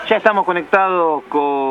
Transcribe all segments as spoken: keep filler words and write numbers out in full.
Ya estamos conectados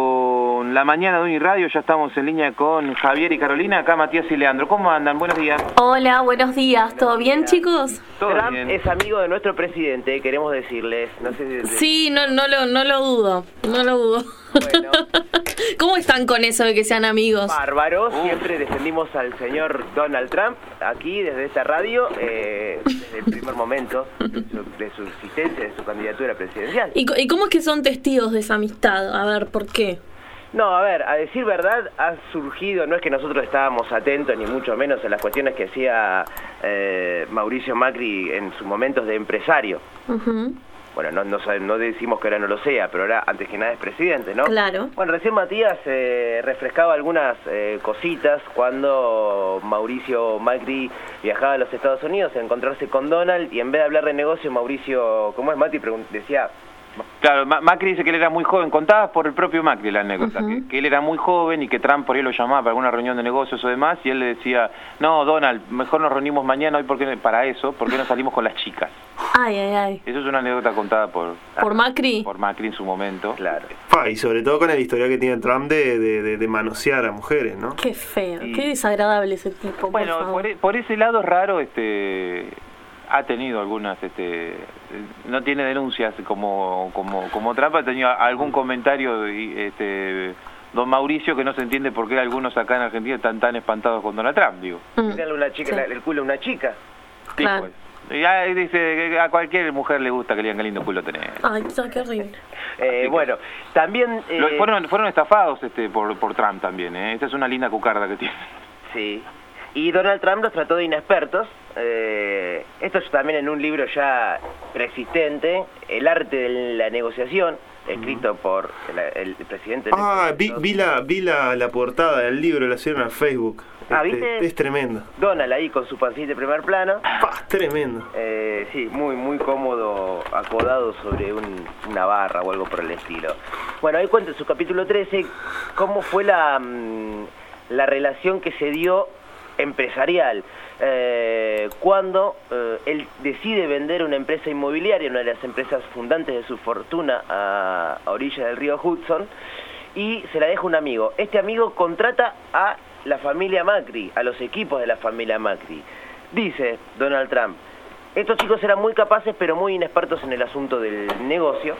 con la mañana de Uniradio, ya estamos en línea con Javier y Carolina, acá Matías y Leandro. ¿Cómo andan? Buenos días. Hola, buenos días. ¿Todo bien, chicos? Todo Trump bien. es amigo de nuestro presidente, queremos decirles. No sé si... Sí, no, no, lo, no lo dudo, no lo dudo. Bueno. ¿Cómo están con eso de que sean amigos? Bárbaro, siempre defendimos al señor Donald Trump aquí desde esta radio, eh, desde el primer momento de su, de su existencia, de su candidatura presidencial. ¿Y, ¿Y cómo es que son testigos de esa amistad? A ver, ¿por qué? No, a ver, a decir verdad, ha surgido, no es que nosotros estábamos atentos, ni mucho menos a las cuestiones que hacía eh, Mauricio Macri en sus momentos de empresario. Uh-huh. Bueno, no, no, no decimos que ahora no lo sea, pero ahora antes que nada es presidente, ¿no? Claro. Bueno, recién Matías eh, refrescaba algunas eh, cositas cuando Mauricio Macri viajaba a los Estados Unidos a encontrarse con Donald y en vez de hablar de negocio, Mauricio, ¿cómo es Mati? Pregun- decía... Claro, Ma- Macri dice que él era muy joven, contada por el propio Macri la anécdota, Uh-huh. que, que él era muy joven y que Trump por ahí lo llamaba para alguna reunión de negocios o demás, y él le decía, no, Donald, mejor nos reunimos mañana, hoy porque para eso, ¿por qué no salimos con las chicas? Ay, ay, ay. Eso es una anécdota contada por, ¿Por Macri? por Macri en su momento. Claro. Pa, y sobre todo con el historial que tiene Trump de, de, de, de manosear a mujeres, ¿no? Qué feo, Y- qué desagradable ese tipo, Bueno, por favor. por, e- por ese lado es raro, este, ha tenido algunas, este, no tiene denuncias como como como Trump, ha tenido algún comentario, y, este, don Mauricio, que no se entiende por qué algunos acá en Argentina están tan espantados con Donald Trump, digo. Mm, Tirarle una chica, sí. la- el culo a una chica. Sí, Claro. pues. Y ahí dice que a cualquier mujer le gusta que le digan qué lindo culo tenés. Ay, qué horrible. Eh, que- bueno, también... eh, Lo- fueron fueron estafados este por por Trump también, ¿eh? Esa es una linda cucarda que tiene. Sí. Y Donald Trump los trató de inexpertos. Eh, esto es también en un libro ya preexistente, El arte de la negociación, escrito por el, el presidente... de Ah, los vi, Estados vi, la, vi la, la portada del libro, la subieron a Facebook. Ah, Este, ¿viste? es tremendo. Donald ahí con su pancita de primer plano. Pa, tremendo. Eh, sí, muy muy cómodo, acodado sobre un- una barra o algo por el estilo. Bueno, ahí cuenta en su capítulo trece cómo fue la, mm, la relación que se dio empresarial. Eh, cuando eh, él decide vender una empresa inmobiliaria, una de las empresas fundantes de su fortuna, a, a orillas del río Hudson, y se la deja un amigo. Este amigo contrata a la familia Macri, a los equipos de la familia Macri. Dice Donald Trump, estos chicos eran muy capaces pero muy inexpertos en el asunto del negocio,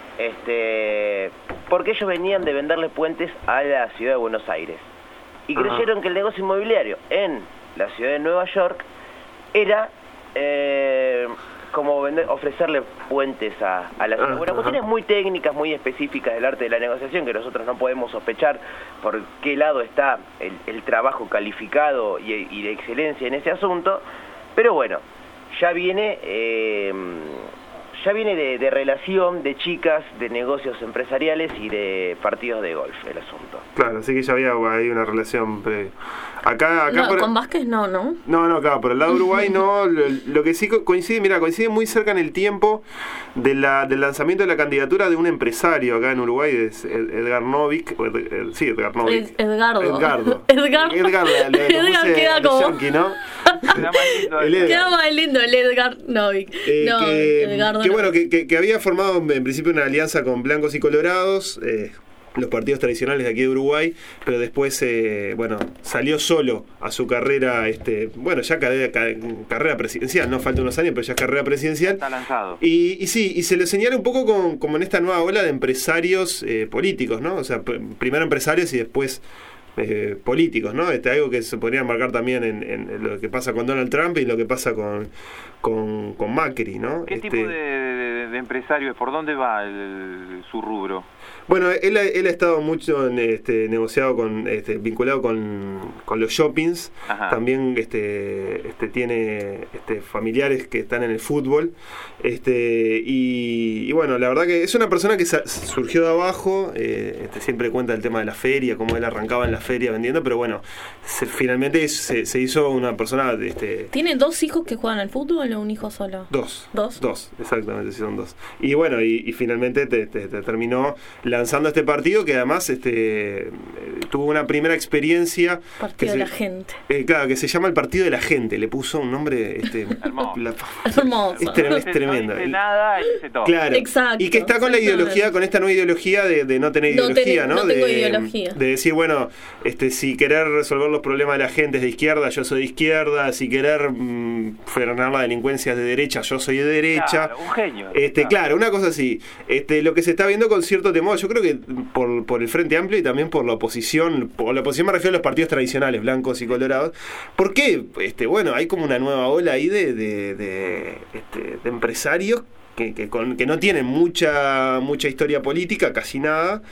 este, porque ellos venían de venderle puentes a la ciudad de Buenos Aires. Y Ajá. creyeron que el negocio inmobiliario en la ciudad de Nueva York era eh, como vender, ofrecerle puentes a, a la ciudad. Ajá. Bueno, cuestiones muy técnicas, muy específicas del arte de la negociación que nosotros no podemos sospechar por qué lado está el, el trabajo calificado y, y de excelencia en ese asunto. Pero bueno, ya viene... Eh, ya viene de, de relación de chicas, de negocios empresariales y de partidos de golf el asunto. Claro, así que ya había ahí una relación previa. Acá, acá No, por... con Vázquez no, ¿no? No, no, claro, por el lado de Uruguay no. Lo, lo que sí co- coincide, mira, coincide muy cerca en el tiempo de la, del lanzamiento de la candidatura de un empresario acá en Uruguay, es Ed- Edgar Novik. o Ed- Ed- sí, Edgar Novik. Ed- Edgardo. Edgardo. Edgar. Edgar, le- le- le Edgar puse queda de como- yankee, ¿no? Era más lindo, El Edgar. Queda más lindo el Edgar Novik. Eh, no, que, Edgardo que no. bueno, que, que, que había formado en principio una alianza con blancos y colorados, eh, los partidos tradicionales de aquí de Uruguay, pero después, eh, bueno, salió solo a su carrera, este, bueno, ya carrera, carrera presidencial, no falta unos años, pero ya es carrera presidencial. Está lanzado. Y, y sí, y se le señala un poco con, como en esta nueva ola de empresarios eh, políticos, ¿no? O sea, pr- primero empresarios y después eh, políticos, ¿no? Este, algo que se podría marcar también en, en lo que pasa con Donald Trump y lo que pasa con, con, con Macri, ¿no? ¿Qué Este, tipo de, de, de empresario es? ¿Por dónde va el, su rubro? Bueno, él, ha- él ha estado mucho en, este, negociado con, este, vinculado con, con los shoppings. Ajá. También este, este, tiene este, familiares que están en el fútbol. Este, y, y bueno, la verdad que es una persona que sa- surgió de abajo. eh, este, siempre cuenta el tema de la feria, cómo él arrancaba en la feria vendiendo, pero bueno, se- finalmente se, se hizo una persona... Este, ¿Tiene dos hijos que juegan al fútbol o un hijo solo? Dos. ¿Dos? Dos, exactamente, son dos. Y bueno, y, y finalmente te, te, te terminó lanzando este partido que además este tuvo una primera experiencia. Partido que de se, la gente. Eh, claro, que se llama el Partido de la Gente. Le puso un nombre este, hermoso. La, Hermoso. Es, trem, es No tremendo. dice nada y dice todo. Claro. Exacto. Y que está con la ideología, con esta nueva ideología de, de no tener No ideología, ten- ¿no? no tengo de, ideología. de decir, bueno, este, si querer resolver los problemas de la gente es de izquierda, yo soy de izquierda. Si querer mmm, frenar la delincuencia es de derecha, yo soy de derecha. Claro, un genio. Este, claro, una cosa así. Este, lo que se está viendo con cierto temor, yo creo que por, por el Frente Amplio y también por la oposición, por la oposición me refiero a los partidos tradicionales, blancos y colorados. ¿Por qué? Este, bueno, hay como una nueva ola ahí de, de, de, este, de empresarios que, que, con, que no tienen mucha mucha historia política, casi nada.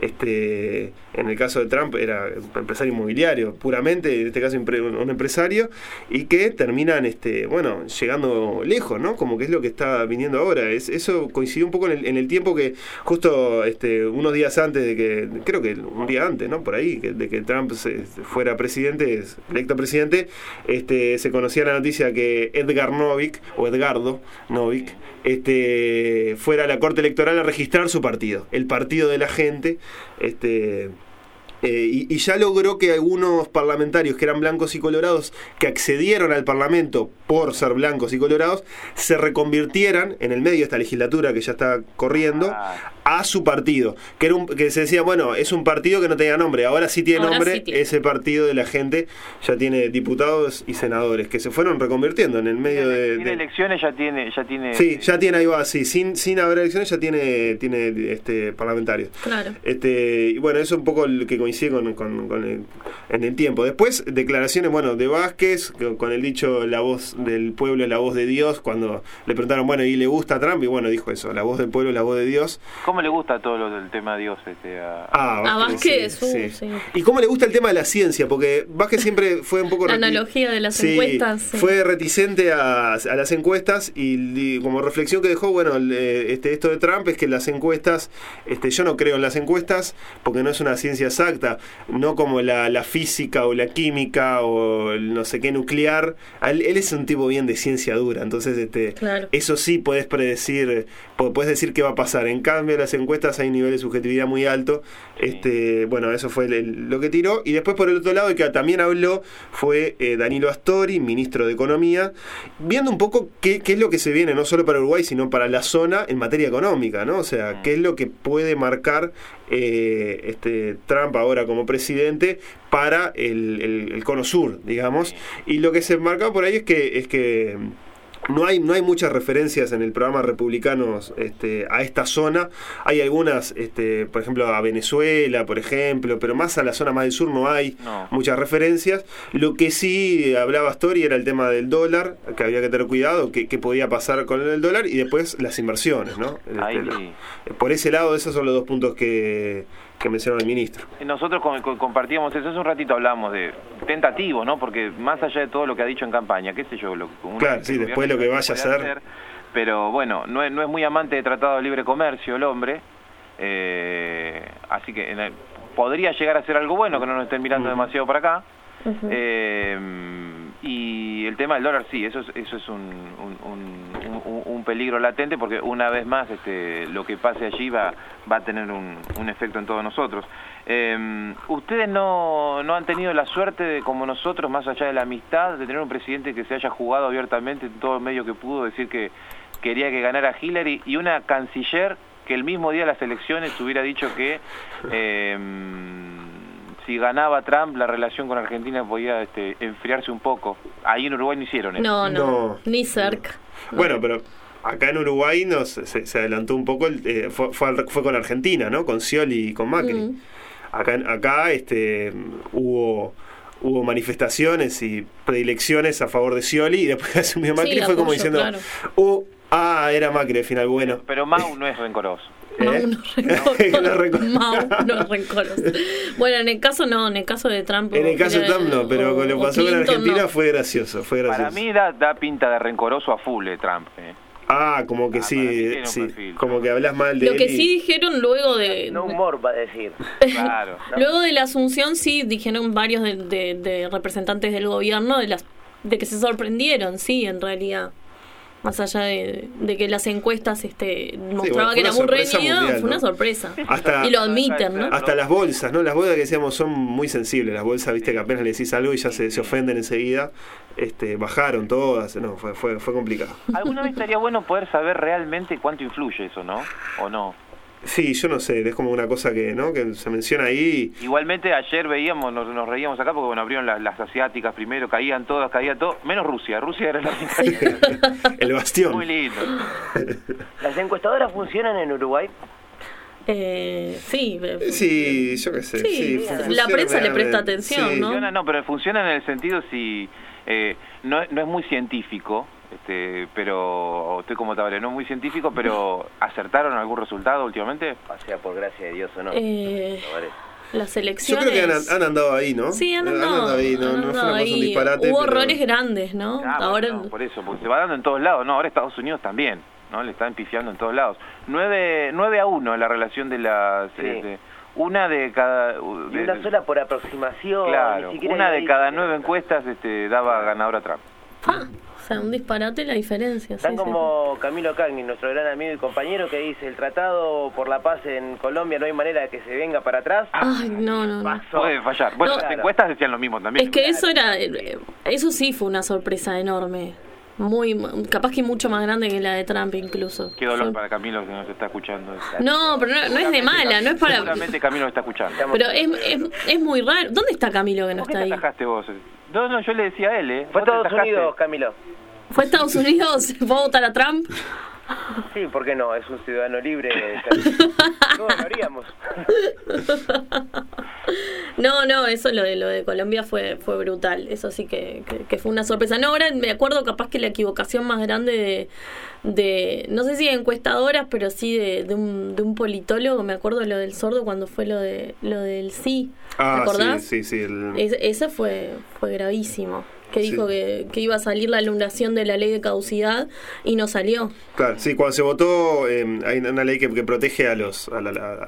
Este, en el caso de Trump era un empresario inmobiliario, puramente, en este caso un empresario, y que terminan este, bueno, llegando lejos, ¿no? Como que es lo que está viniendo ahora. Es, eso coincidió un poco en el, en el tiempo que justo este, unos días antes de que, creo que un día antes, ¿no? Por ahí, que, de que Trump se, fuera presidente, electo presidente, este, se conocía la noticia que Edgar Novik, o Edgardo Novik, este, fuera a la Corte Electoral a registrar su partido, el Partido de la Gente, este... Eh, y, y ya logró que algunos parlamentarios que eran blancos y colorados, que accedieron al Parlamento por ser blancos y colorados, se reconvirtieran en el medio de esta legislatura que ya está corriendo a su partido, que era un, que se decía, bueno, es un partido que no tenía nombre, ahora sí tiene ahora nombre, sí tiene. Ese Partido de la Gente ya tiene diputados y senadores que se fueron reconvirtiendo en el medio de... Sin de elecciones ya tiene... Ya tiene sí, ya tiene, ahí va, sí, sin, sin haber elecciones ya tiene, tiene este, parlamentarios. Claro. Este, y bueno, eso es un poco lo que coincide con, con, con el, en el tiempo. Después, declaraciones, bueno, de Vázquez, con, con el dicho, la voz del pueblo es la voz de Dios, cuando le preguntaron, bueno, ¿y le gusta a Trump? Y bueno, dijo eso, la voz del pueblo es la voz de Dios. ¿Cómo le gusta todo lo del tema de Dios este, a, Ah, Vázquez, a Vázquez? sí, uh, sí. sí. ¿Y cómo le gusta el tema de la ciencia? Porque Vázquez siempre fue un poco... La reti- analogía de las sí, encuestas. Sí. Fue reticente a, a las encuestas y, y como reflexión que dejó, bueno, le, este, esto de Trump es que las encuestas, este, yo no creo en las encuestas porque no es una ciencia exacta, no como la, la física o la química o el no sé qué nuclear. Él, él es un tipo bien de ciencia dura, entonces este, claro. Eso sí puedes predecir, puedes decir qué va a pasar. En cambio, en las encuestas hay un nivel de subjetividad muy alto. Este, bueno, eso fue el, el, lo que tiró. Y después, por el otro lado, el que también habló fue eh, Danilo Astori, ministro de Economía, viendo un poco qué, qué es lo que se viene, no solo para Uruguay, sino para la zona en materia económica, ¿no? O sea, qué es lo que puede marcar eh, este Trump ahora como presidente para el, el, el cono sur, digamos. Y lo que se marca por ahí es que es que No hay, no hay muchas referencias en el programa republicanos este, a esta zona. Hay algunas, este, por ejemplo, a Venezuela, por ejemplo, pero más a la zona más del sur no hay no. muchas referencias. Lo que sí hablaba Astori era el tema del dólar, que había que tener cuidado, qué que podía pasar con el dólar, y después las inversiones, ¿no? Ahí. Este, por ese lado, esos son los dos puntos que... que mencionó el ministro. Nosotros con, con, compartíamos eso, hace un ratito hablamos de tentativo, ¿no? Porque más allá de todo lo que ha dicho en campaña, qué sé yo, lo, claro, sí, después lo que vaya a hacer. hacer, pero bueno, no es, no es muy amante de tratado de libre comercio el hombre, eh, así que en el, podría llegar a ser algo bueno, que no nos estén mirando uh-huh. demasiado para acá. Uh-huh. eh, y el tema del dólar, sí, eso es, eso es un, un, un, un, un peligro latente, porque una vez más este, lo que pase allí va, va a tener un, un efecto en todos nosotros. Eh, ustedes no, no han tenido la suerte de, como nosotros, más allá de la amistad, de tener un presidente que se haya jugado abiertamente en todo el medio que pudo, decir que quería que ganara Hillary, y una canciller que el mismo día de las elecciones hubiera dicho que eh, si ganaba Trump, la relación con Argentina podía este, enfriarse un poco. Ahí en Uruguay no hicieron eso. No, no, no. ni cerca. No. Bueno, pero acá en Uruguay nos, se, se adelantó un poco, el, eh, fue, fue, fue con Argentina, ¿no? Con Scioli y con Macri. Mm. Acá, acá este, hubo... hubo manifestaciones y predilecciones a favor de Scioli, y después asumió Macri, sí, fue como diciendo, claro. uh, ah, era Macri al final, bueno. Pero, pero Mau no es rencoroso. ¿Eh? Mau no es rencoroso. Mau no es rencoroso. Bueno, en el caso no, en el caso de Trump. En el caso de Trump no, pero o, con lo que pasó con Argentina no. fue gracioso, fue gracioso. Para mí da, da pinta de rencoroso a full de Trump, eh. Ah, como que ah, sí, sí perfil, como que hablas mal de Lo él que y... sí dijeron luego de... No humor va a decir. Claro. Luego de la asunción sí dijeron varios de, de, de representantes del gobierno de las de que se sorprendieron, sí, en realidad. Más allá de, de que las encuestas este, mostraba sí, bueno, que era muy reñido, mundial, fue ¿no? una sorpresa. Hasta, y lo admiten, ¿no? Hasta las bolsas, ¿no? Las bolsas que decíamos son muy sensibles. Las bolsas, viste, que apenas le decís algo y ya se, se ofenden enseguida. Este, bajaron todas, no, fue, fue, fue complicado. Alguna vez estaría bueno poder saber realmente cuánto influye eso, ¿no? ¿O no? Sí, yo no sé, es como una cosa que, ¿no? Que se menciona ahí. Igualmente ayer veíamos, nos, nos reíamos acá porque bueno, abrieron las, las asiáticas primero, caían todas, caía todo, menos Rusia. Rusia era la única. Sí. El bastión. Muy lindo. ¿Las encuestadoras funcionan en Uruguay? Eh, sí, sí, yo qué sé. Sí, sí, la prensa le presta realmente. atención, Sí. ¿no? Funciona, no, pero funciona en el sentido si eh, no, no es muy científico, este, pero estoy como Tabaré, no es muy científico, pero ¿acertaron algún resultado últimamente? O sea, por gracia de Dios o no. Eh, las Yo elecciones. creo que han, han andado ahí, ¿no? Sí, han andado, han ahí, no, han no fue andado una cosa, un ahí. disparate. Hubo pero... errores grandes, ¿no? Ah, Ahora bueno, no, por eso, porque se va dando en todos lados, no, ahora Estados Unidos también, ¿no? Le están pifiando en todos lados. nueve a uno la relación de las... Sí. Este, una de cada... Y De, una sola por aproximación. claro, ni siquiera una hay de ahí- cada nueve encuestas este, daba ganador a Trump. Ah, o sea, un disparate la diferencia. Están sí, sí. como Camilo Cagni, nuestro gran amigo y compañero, que dice: el tratado por la paz en Colombia no hay manera de que se venga para atrás. Ay, no, no, no. Pasó. Puede fallar. Bueno, No. las encuestas decían lo mismo también. Es que eso era, eso sí fue una sorpresa enorme. Muy, capaz que mucho más grande que la de Trump incluso. Qué dolor Fue- para Camilo que nos está escuchando. No, pero no, no es de mala, no es para... Seguramente Camilo está escuchando. Pero es, es, es muy raro. ¿Dónde está Camilo que no ¿Por qué está te ahí? atajaste vos? No, no, yo le decía a él, ¿eh? Fue Vos te Estados atajaste. Unidos, Camilo. ¿Fue a Estados Unidos? ¿Fue a votar a Trump? Sí, ¿por qué no? Es un ciudadano libre. Todos lo haríamos. No, no, eso lo de lo de Colombia fue fue brutal. Eso sí que, que, que fue una sorpresa. No, ahora me acuerdo capaz que la equivocación más grande de, de no sé si de encuestadoras, pero sí de, de, un, de un politólogo. Me acuerdo lo del sordo cuando fue lo de lo del sí. Ah, ¿Te acordás? sí, sí, sí. El... Es, ese fue fue gravísimo. Que dijo Sí. que, que iba a salir la anulación de la ley de caducidad y no salió. Claro, sí, cuando se votó, eh, hay una ley que, que protege a los a, la, a, a,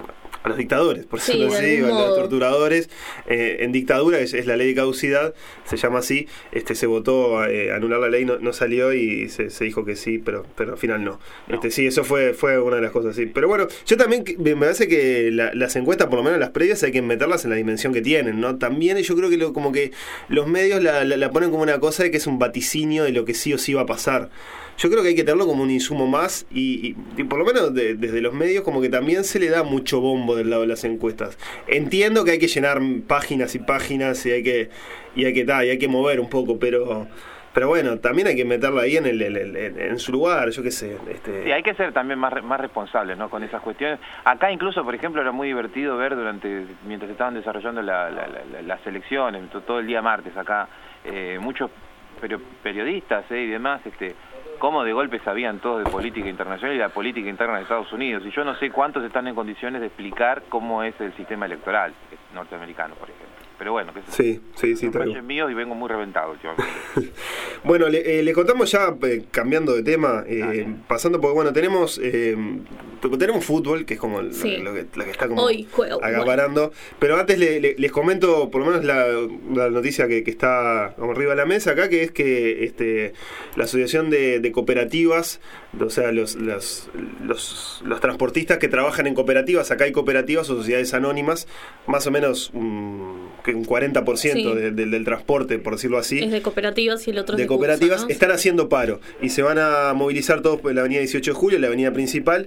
a los dictadores, por Sí, decirlo de así, a algún los modo. torturadores. Eh, en dictadura, es, es la ley de caducidad, se llama así, este se votó eh, anular la ley, no, no salió y se, se dijo que sí, pero pero al final no. No. Este sí, eso fue fue una de las cosas, sí. Pero bueno, yo también que- me parece que la- las encuestas, por lo menos las previas, hay que meterlas en la dimensión que tienen, ¿no? También yo creo que lo, como que los medios la, la, la ponen como una cosa de que es un vaticinio de lo que sí o sí va a pasar. Yo creo que hay que tenerlo como un insumo más y, y- y por lo menos de- desde los medios como que también se le da mucho bombo del lado de las encuestas. Entiendo que hay que llenar páginas y páginas y hay que y hay que ta, y hay que mover un poco, pero pero bueno, también hay que meterla ahí en el, el- el- en, en su lugar, yo qué sé. Este... Sí, hay que ser también más re- más responsables, ¿no? Con esas cuestiones. Acá incluso, por ejemplo, era muy divertido ver durante mientras estaban desarrollando la- la- la- las elecciones, to- todo el día martes acá, eh, muchos perio- periodistas eh, y demás, este, cómo de golpe sabían todos de política internacional y la política interna de Estados Unidos. Y yo no sé cuántos están en condiciones de explicar cómo es el sistema electoral norteamericano, por ejemplo. Pero bueno, que Sí, sí, sí, son tal fallos cual. míos y vengo muy reventado últimamente. Bueno, le, eh, le contamos ya, eh, cambiando de tema, eh, Dale. pasando porque, bueno, tenemos eh, tenemos fútbol, que es como lo, Sí. lo que, lo que está como Hoy juego, acaparando, pero antes le- le- les comento por lo menos la, la noticia que, que está como arriba de la mesa acá, que es que este la Asociación de, de Cooperativas, o sea, los, los, los, los transportistas que trabajan en cooperativas, acá hay cooperativas o sociedades anónimas, más o menos un, que un cuarenta por ciento Sí. de- de- del transporte, por decirlo así, Es de cooperativas y el otro es de de cooperativas, Cursa, ¿no? están haciendo paro y se van a movilizar todos por la avenida dieciocho de julio, la avenida principal,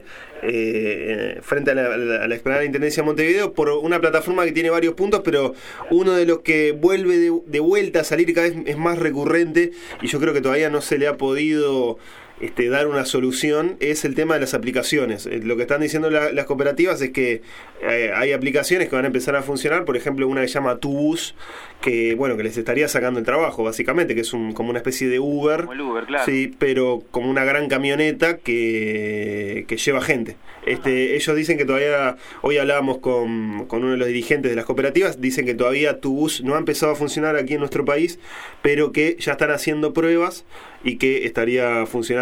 eh, frente a la, a la, a la explanada de la Intendencia de Montevideo, por una plataforma que tiene varios puntos, pero uno de los que vuelve de, de vuelta a salir cada vez es más recurrente y yo creo que todavía no se le ha podido este, dar una solución, es el tema de las aplicaciones. Eh, Lo que están diciendo la- las cooperativas es que eh, hay aplicaciones que van a empezar a funcionar, por ejemplo una que se llama Tu Bus, que bueno, que les estaría sacando el trabajo básicamente, que es un, como una especie de Uber, Como el Uber, claro. sí, pero como una gran camioneta que, que lleva gente. Este, ellos dicen que todavía, hoy hablábamos con, con uno de los dirigentes de las cooperativas, dicen que todavía Tu Bus no ha empezado a funcionar aquí en nuestro país, pero que ya están haciendo pruebas y que estaría funcionando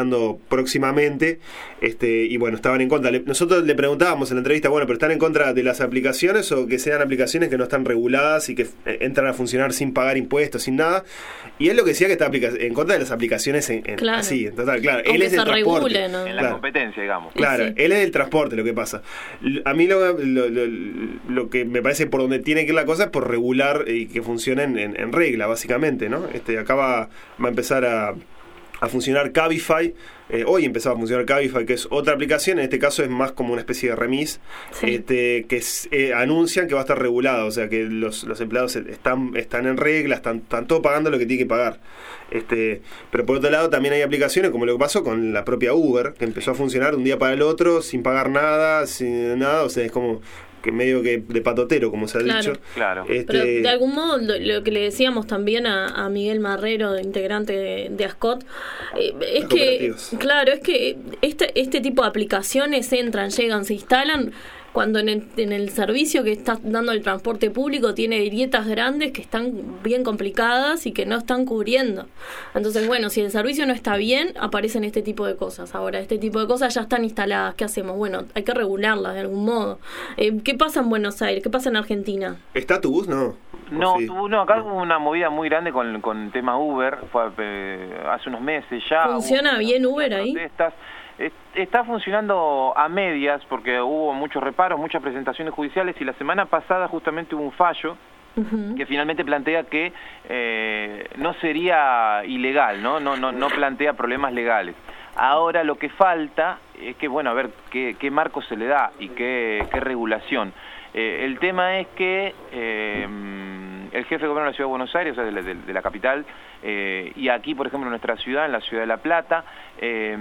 funcionando próximamente, este, y bueno, estaban en contra. Le, nosotros le preguntábamos en la entrevista, bueno, pero ¿están en contra de las aplicaciones o que sean aplicaciones que no están reguladas y que eh, entran a funcionar sin pagar impuestos, sin nada? Y él lo que decía que está en contra de las aplicaciones en, en, claro. así, en total, claro. Aunque él es del transporte. Regule, ¿no? En la claro. competencia, digamos. Claro, sí. él es del transporte, lo que pasa. A mí lo, lo, lo, lo que me parece por donde tiene que ir la cosa es por regular y que funcionen en, en regla, básicamente, ¿no? Este, acá va, va a empezar a, a funcionar Cabify. Eh, hoy empezaba a funcionar Cabify, que es otra aplicación. En este caso es más como una especie de remis, sí. este, que es, eh, anuncian que va a estar regulado, o sea que los, los empleados están, están en regla, están, están todos pagando lo que tienen que pagar. Este, pero por otro lado también hay aplicaciones como lo que pasó con la propia Uber, que empezó a funcionar de un día para el otro sin pagar nada, sin nada, o sea, es como que medio que de patotero, como se ha claro. dicho. Claro. Este, Pero de algún modo, lo, lo que le decíamos también a, a Miguel Marrero, integrante de, de ASCOT, eh, es que, claro, es que este, este tipo de aplicaciones entran, llegan, se instalan, cuando en el, en el servicio que está dando el transporte público tiene grietas grandes que están bien complicadas y que no están cubriendo. Entonces, bueno, si el servicio no está bien, aparecen este tipo de cosas. Ahora, este tipo de cosas ya están instaladas. ¿Qué hacemos? Bueno, hay que regularlas de algún modo. Eh, ¿Qué pasa en Buenos Aires? ¿Qué pasa en Argentina? ¿Está tu bus? No. No, sí. no, acá hubo una movida muy grande con, con el tema Uber, fue eh, hace unos meses ya. ¿Funciona bien Uber ahí? Protestas. Está funcionando a medias porque hubo muchos reparos, muchas presentaciones judiciales y la semana pasada justamente hubo un fallo uh-huh. que finalmente plantea que eh, no sería ilegal, ¿no? No, no, no plantea problemas legales. Ahora lo que falta es que, bueno, a ver qué, qué marco se le da y qué, qué regulación. Eh, el tema es que eh, el jefe de gobierno de la Ciudad de Buenos Aires, o sea, de la, de, de la capital, eh, y aquí, por ejemplo, en nuestra ciudad, en la Ciudad de La Plata, eh,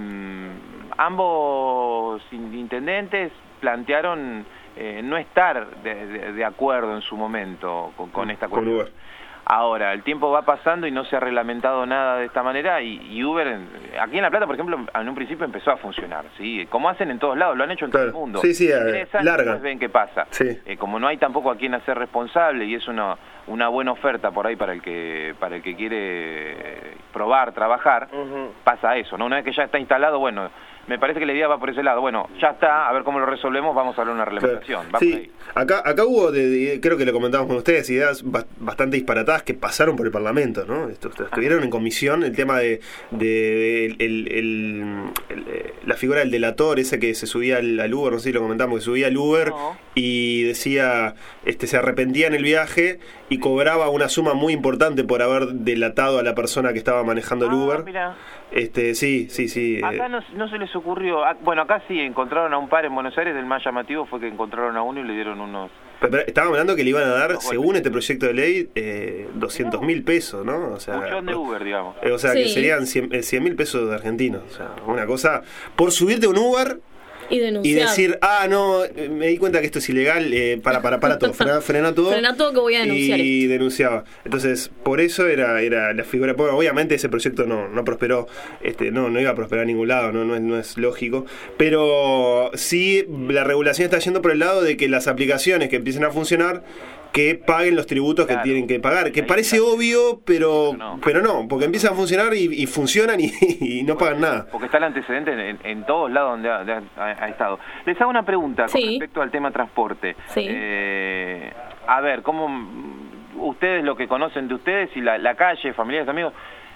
ambos intendentes plantearon eh, no estar de, de, de acuerdo en su momento con, con esta cuestión. Ahora, el tiempo va pasando y no se ha reglamentado nada de esta manera y, y Uber, aquí en La Plata, por ejemplo, en un principio empezó a funcionar, ¿sí? Como hacen en todos lados, lo han hecho en claro. todo el mundo. Sí, sí, larga. Ven qué pasa. Sí. Eh, como no hay tampoco a quien hacer responsable y es una una buena oferta por ahí para el que para el que quiere probar, trabajar, uh-huh. pasa eso, ¿no? Una vez que ya está instalado, bueno, me parece que la idea va por ese lado. Bueno, ya está, a ver cómo lo resolvemos, vamos a hablar de una reglamentación. Claro. Sí, acá, acá hubo, de, de, creo que lo comentamos con ustedes, ideas bastante disparatadas que pasaron por el Parlamento, ¿no? Estuvieron en comisión el tema de, de, de el, el, el, el, la figura del delator, ese que se subía al, al Uber, no sé si lo comentamos, que subía al Uber no. y decía, este se arrepentía en el viaje y cobraba una suma muy importante por haber delatado a la persona que estaba manejando el ah, Uber. Mirá. Este, sí, sí, sí. Acá no, no se les ocurrió, bueno, acá sí encontraron a un par en Buenos Aires, el más llamativo fue que encontraron a uno y le dieron unos... Pero, pero estábamos hablando que le iban a dar, no, según bueno. este proyecto de ley, eh, doscientos mil pesos, ¿no? O sea, un de Uber, digamos. Eh, o sea, sí. que serían cien mil pesos de argentinos. O sea, una cosa... Por subirte a un Uber... Y, y decir, ah, no, me di cuenta que esto es ilegal, eh, para, para, para todo, frena, frena todo. Frena todo que voy a denunciar. Y esto. denunciaba. Entonces, por eso era era la figura. Obviamente ese proyecto no no prosperó, este no no iba a prosperar a ningún lado, no no es, no es lógico. Pero sí, la regulación está yendo por el lado de que las aplicaciones que empiecen a funcionar, que paguen los tributos claro. que tienen que pagar, que parece obvio, pero no, pero no porque empiezan a funcionar y, y funcionan y, y no pagan nada. Porque está el antecedente en, en todos lados donde ha, ha, ha estado. Les hago una pregunta sí. con respecto al tema transporte. Sí. Eh, a ver, ¿cómo ustedes lo que conocen de ustedes y la, la calle, familiares, amigos,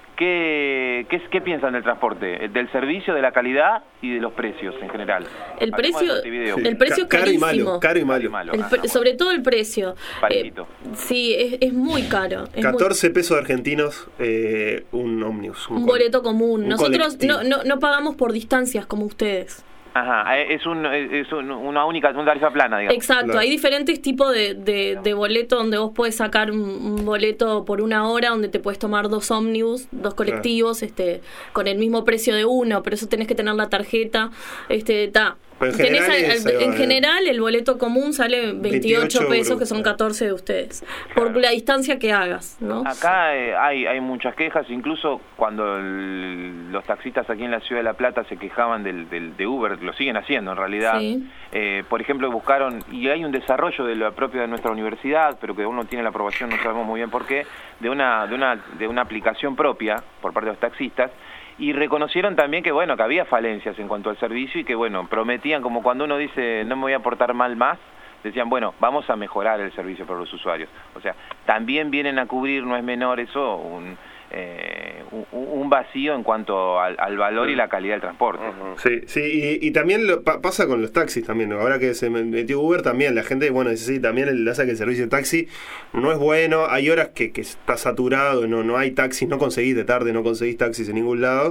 ¿Qué, qué, ¿Qué piensan del transporte? ¿Del servicio, de la calidad y de los precios en general? El precio, sí. el precio es caro carísimo. Y malo, caro y malo. malo. El pre- sobre todo el precio. Eh, sí, es, es muy caro. Es catorce muy... pesos argentinos eh, un ómnibus. Un, un boleto común. Un Nosotros no, no, no pagamos por distancias como ustedes. Ajá, es, un, es un, una única, una tarifa plana, digamos. Exacto, claro. Hay diferentes tipos de, de, de boleto donde vos podés sacar un, un boleto por una hora donde te puedes tomar dos ómnibus, dos colectivos, claro. este, con el mismo precio de uno, pero eso tenés que tener la tarjeta, este, ta. En, general, Tenés, es, en general el boleto común sale veintiocho pesos, que son catorce de ustedes, claro. por la distancia que hagas, ¿no? Acá eh, hay hay muchas quejas, incluso cuando el, los taxistas aquí en la Ciudad de La Plata se quejaban del, del de Uber, lo siguen haciendo en realidad. Sí. Eh, por ejemplo, buscaron, y hay un desarrollo de la propia de nuestra universidad, pero que uno tiene la aprobación, no sabemos muy bien por qué, de una de una de una aplicación propia por parte de los taxistas. y reconocieron también que, bueno, que había falencias en cuanto al servicio y que, bueno, prometían, como cuando uno dice, no me voy a portar mal más, decían, bueno, vamos a mejorar el servicio para los usuarios. O sea, también vienen a cubrir, no es menor eso, un... Eh, un, un vacío en cuanto al, al valor y la calidad del transporte. Uh-huh. Sí, sí, y, y también lo, pa, pasa con los taxis también, ¿no? Ahora que se metió Uber también, la gente, bueno, dice, sí, también le hace que el servicio de taxi no es bueno, hay horas que, que está saturado, no, no hay taxis, no conseguís de tarde, no conseguís taxis en ningún lado,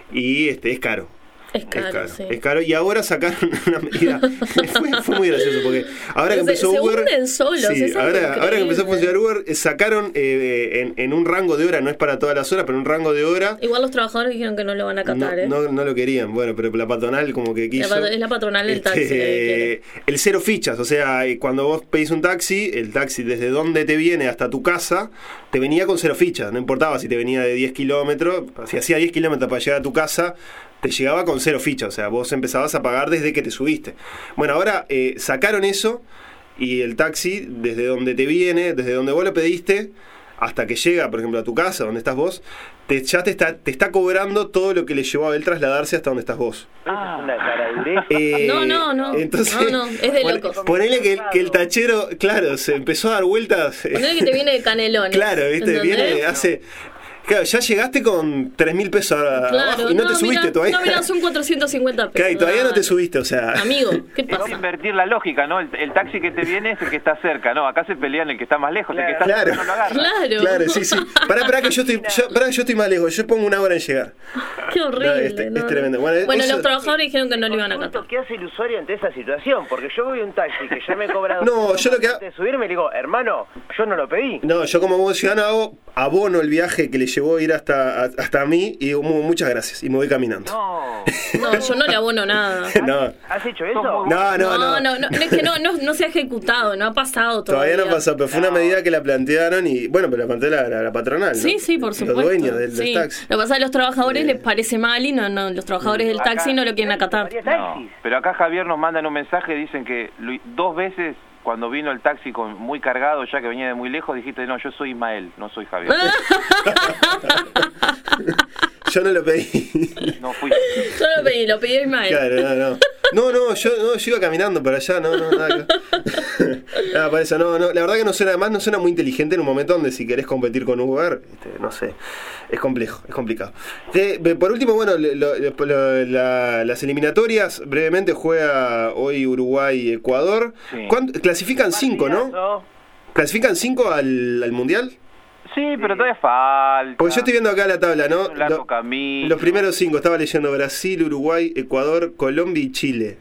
y este es caro. Es caro, es caro, sí. es caro. Y ahora sacaron una medida. fue, fue muy gracioso porque ahora que empezó se, Uber. Se hunden solos, sí, ahora, ahora que empezó a funcionar Uber, sacaron eh, en, en un rango de hora, no es para todas las horas, pero un rango de hora. Igual los trabajadores dijeron que no lo van a acatar, no, ¿eh? No, no lo querían, bueno, pero la patronal como que quiso. La, es la patronal del taxi. Este, el cero fichas, o sea, cuando vos pedís un taxi, el taxi desde donde te viene hasta tu casa, te venía con cero fichas, no importaba si te venía de diez kilómetros, si hacía diez kilómetros para llegar a tu casa, te llegaba con cero fichas, o sea, vos empezabas a pagar desde que te subiste. Bueno, ahora eh, sacaron eso y el taxi, desde donde te viene, desde donde vos lo pediste, hasta que llega, por ejemplo, a tu casa, donde estás vos, te, ya te está, te está cobrando todo lo que le llevó a él trasladarse hasta donde estás vos. Ah, es una caradurez. Eh, no, no, no. Entonces, no, no, es de pon, locos. Ponele que, que el tachero, claro, se empezó a dar vueltas. Ponele que te viene de canelones. Claro, viste, viene, hace... Claro, ya llegaste con tres mil pesos claro, abajo y no, no te subiste mira, todavía. No, mira, son cuatrocientos cincuenta pesos. Claro, y todavía no te subiste, o sea... Amigo, ¿qué pasa? Es invertir la lógica, ¿no? El, el taxi que te viene es el que está cerca, ¿no? Acá se pelean el que está más lejos, claro, el que está claro, cerca no lo agarra. Claro. Claro, sí, sí. Pará, pará, que yo estoy, yo, pará, yo estoy más lejos, yo pongo una hora en llegar. Qué horrible. No, es, no, es tremendo. Bueno, bueno eso... los trabajadores dijeron que no lo iban a acatar. ¿Qué hace el usuario ante esa situación? Porque yo voy a un taxi que ya me he cobrado... No, yo lo que... de subirme, le digo, hermano, yo no lo pedí. No, yo como buen ciudadano hago abono el viaje que le llevó a ir hasta, a, hasta a mí y digo, muchas gracias, y me voy caminando. No. No, yo no le abono nada. no. ¿Has hecho eso? No, no, no. No, no, no, es que no, no, no se ha ejecutado, no ha pasado todavía. Todavía no pasó, pero fue una medida que la plantearon y, bueno, pero la planteó la, la, la patronal, ¿no? Sí, sí, por supuesto. Los dueños del, sí. del taxi. Lo que pasa es que a los trabajadores Eh. les parece mal y no, no, los trabajadores del taxi no lo quieren acatar. No, pero acá Javier nos mandan un mensaje, dicen que lo- dos veces cuando vino el taxi con muy cargado, ya que venía de muy lejos, dijiste, no, yo soy Ismael, no soy Javier. Yo no lo pedí. No fui. Yo lo pedí, lo pedí a Ismael. Claro, no, no. No, no, yo, no, yo iba caminando para allá, no, no, nada. Nada, para eso, no, no. La verdad que no suena, además no suena muy inteligente en un momento donde si querés competir con Uber, este, no sé, es complejo, es complicado. De, de, por último, bueno, lo, lo, lo, la, las eliminatorias, brevemente juega hoy Uruguay y Ecuador. Sí. Clasifican cinco, ¿no? ¿Clasifican cinco al, al Mundial? Sí, pero todavía falta. Porque yo estoy viendo acá la tabla, ¿no? Un largo Lo, camino. los primeros cinco, estaba leyendo Brasil, Uruguay, Ecuador, Colombia y Chile.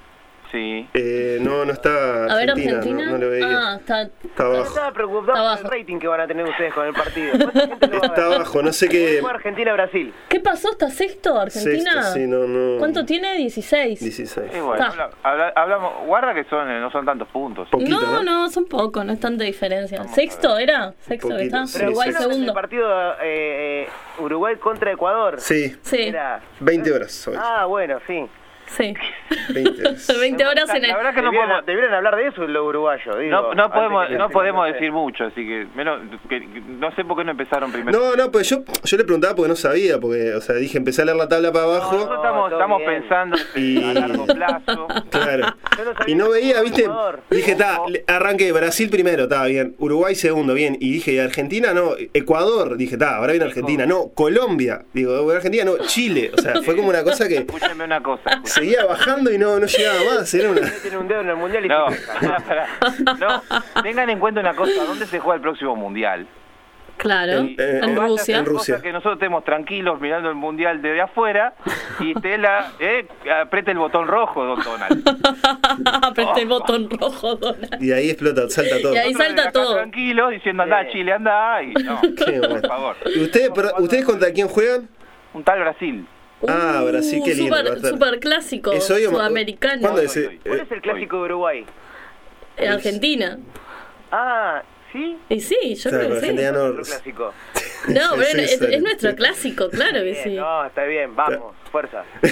Sí. Eh, no, no está A ver, Argentina, Argentina. No, no lo veía. Ah, está, Está Yo abajo. estaba preocupado Está por abajo. el rating que van a tener ustedes con el partido. ¿Cuánta gente lo va a Está ver? abajo, no sé qué. Fue Argentina-Brasil. ¿Qué pasó? ¿Está sexto Argentina? Sexto, sí, no, no. ¿Cuánto tiene? dieciséis. dieciséis. Y bueno, Está. habla- habla- hablamos, guarda que son eh, no son tantos puntos. Poquito, No, ¿no? no, son pocos, no es tanta diferencia. Vamos a ¿Sexto ver. era? Sexto que Poquito, está. sí, Uruguay sí. El segundo. partido eh, eh, Uruguay contra Ecuador. Sí, Sí, Era... veinte horas hoy. Ah, bueno, sí. sí. veinte horas. veinte horas en el... La verdad que no Debieran, podemos, debieran hablar de eso los uruguayos. Digo, no, no antes podemos, que se no podemos estén- decir mucho, así que, menos, que, que- no sé por qué no empezaron primero. No, no, pues yo, yo le preguntaba porque no sabía, porque, o sea, dije, empecé a leer la tabla para abajo. Nosotros estamos, todo estamos bien. pensando Y- a largo plazo. Claro. Yo no sabía Y no que veía, era viste, Ecuador. dije, está, arranqué Brasil primero, estaba bien, Uruguay segundo, bien, y dije, ¿y Argentina? No, Ecuador, dije, está, ahora viene Argentina, no, Colombia, digo, bueno, Argentina, no, Chile, o sea, fue como una cosa que Escúchame una cosa. escúchame. seguía bajando y no, no llegaba más, era una... Tiene un dedo en el mundial y No, se queja. pará, pará. No, tengan en cuenta una cosa, ¿dónde se juega el próximo mundial? Claro, En- eh, en en Rusia. en Rusia. Cosa que nosotros estemos tranquilos mirando el mundial desde afuera y Tela eh, apriete el botón rojo, don Donald. Apreté el botón rojo, Donald. Y ahí explota, salta todo. Y ahí Nosotros salta acá todo. tranquilos diciendo anda Sí. Chile, anda y no, Qué bueno. por favor. ¿Y ustedes, pero, ¿ustedes contra quién juegan? Un tal Brasil. Ah, Brasil, qué lindo va a Super, estar. super clásico, ¿Es hoy o ma- sudamericano. ¿Cuándo Hoy, es? hoy, eh, hoy. ¿Cuál es el clásico de Uruguay? En Argentina. Ah, ¿sí? Y sí, yo Claro, creo que sí. Argentina no- Otro clásico. No, Sí, pero sí, es, sí. es nuestro clásico, claro que Bien, sí. no, está bien, vamos, fuerza. Qué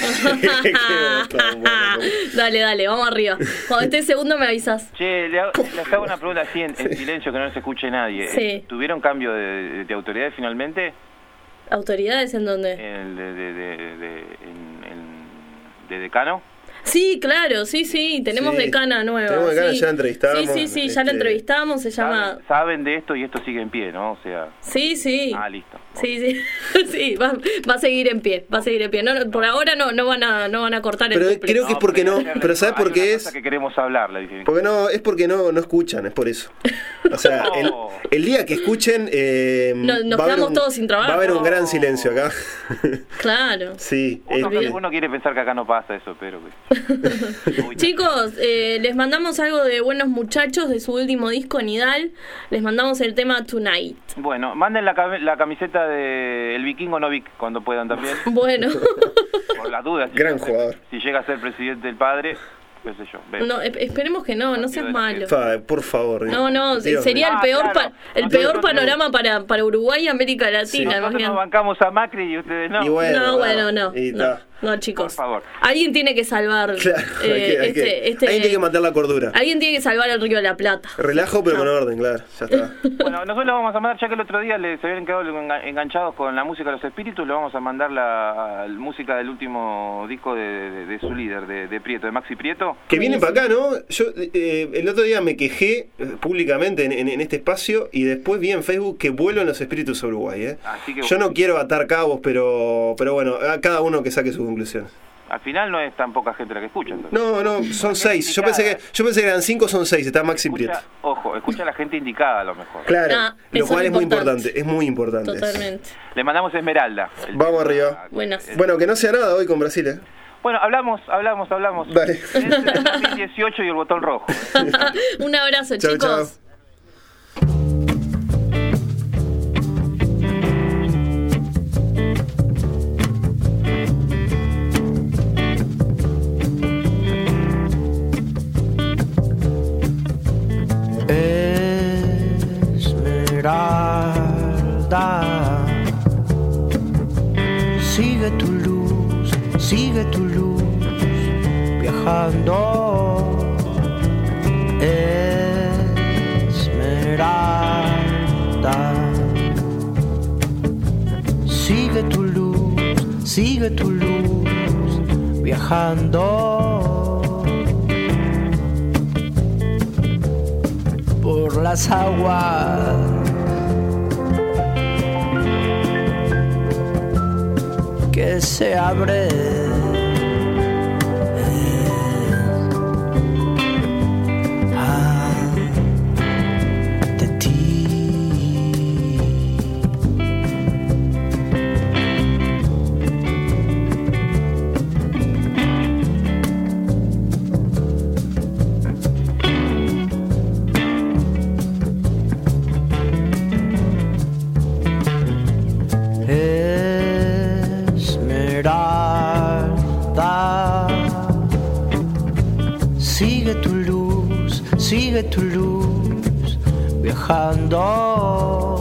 botón, bueno. Dale, dale, vamos arriba. Cuando esté segundo me avisas. Che, le hago, les hago una pregunta así en, en silencio que no se escuche nadie. Sí. Eh, ¿Tuvieron cambio de, de autoridades finalmente? ¿Autoridades en dónde? El de, de, de, de, en, en- de decano. Sí, claro, sí, sí, tenemos Sí, decana nueva. tenemos decana, sí. ya la entrevistamos, Sí, sí, sí, ya la este- entrevistamos, se llama... Saben, saben de esto y esto sigue en pie, ¿no? O sea, Sí, sí. ah, listo. Sí, sí, sí, va, va a seguir en pie, va a seguir en pie. No, no, por ahora no, no van a, no van a cortar el Pero cumple. creo que es porque no, hay pero ¿sabes una por qué cosa es? que queremos hablar, le dije. Porque no, es porque no, no escuchan, es por eso. O sea, el, el día que escuchen, eh, No- nos va a haber quedamos un- todos sin trabajo. Va a haber un gran silencio acá. Claro. Sí. Uno, este, uno quiere pensar que acá no pasa eso, pero... Uy, Chicos, eh, les mandamos algo de Buenos Muchachos de su último disco, Nidal. Les mandamos el tema Tonight. Bueno, manden la, cam- la camiseta de El Vikingo Novik cuando puedan también, Bueno, por las dudas. Si Gran llega a ser- jugador. Si llega a ser presidente del padre, qué sé yo. vemos. no, e- esperemos que no, no seas malo. fa, por favor. No, no, Dios sería el Ah, peor claro. pa- el Nosotros peor no- panorama para, para Uruguay y América Latina. más Nosotros bien. nos bancamos a Macri y ustedes no. Y bueno, No, bueno, no. y No, ta. no, chicos. Por favor. Alguien tiene que salvar Claro, eh, hay que- hay que- este, este- alguien tiene que mantener la cordura. alguien tiene que salvar el Río de la Plata. Relajo, pero con No. orden, claro. Ya está. Bueno, nosotros le vamos a mandar, ya que el otro día les se habían quedado enga- enganchados con la música de los espíritus, le vamos a mandar la, la música del último disco de, de- de su líder, de, de Prieto, de Maxi Prieto. Que vienen para acá, ¿no? Yo eh, el otro día me quejé eh, públicamente en, en- en este espacio y después vi en Facebook que vuelven los espíritus a Uruguay, ¿eh? Así que Yo no quiero atar cabos, pero pero bueno, a cada uno que saque sus conclusiones. al final no es tan poca gente la que escucha. entonces. No, no, son seis. Yo pensé que yo pensé que eran cinco, son seis. Está Maxi Prieto. Escucha, ojo, escucha a la gente indicada a lo mejor. Claro, Ah, lo eso cual es es muy importante. importante, es muy importante. Totalmente. Le mandamos Esmeralda. el Vamos tema- arriba. Buenas. el- Bueno, que no sea nada hoy con Brasil, ¿eh? Bueno, hablamos, hablamos, hablamos. Dale. Es el dos mil dieciocho y el botón rojo. ¿eh? Un abrazo, Chau, chicos. chau. Esmeralda, sigue tu luz, sigue tu luz, viajando. Esmeralda, sigue tu luz, sigue tu luz, viajando por las aguas que se abren ante ti. Esmeralda, sigue tu luz, sigue tu luz, viajando.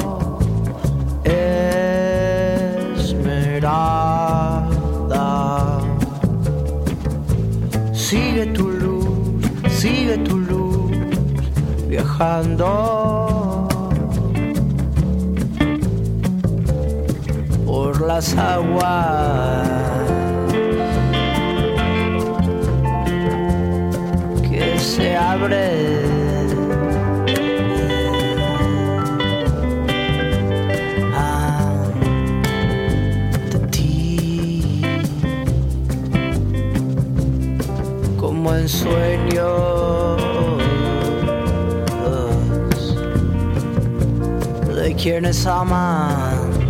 Esmeralda, sigue tu luz, sigue tu luz, viajando por las aguas que se abren ante ti, como en sueños de quienes aman.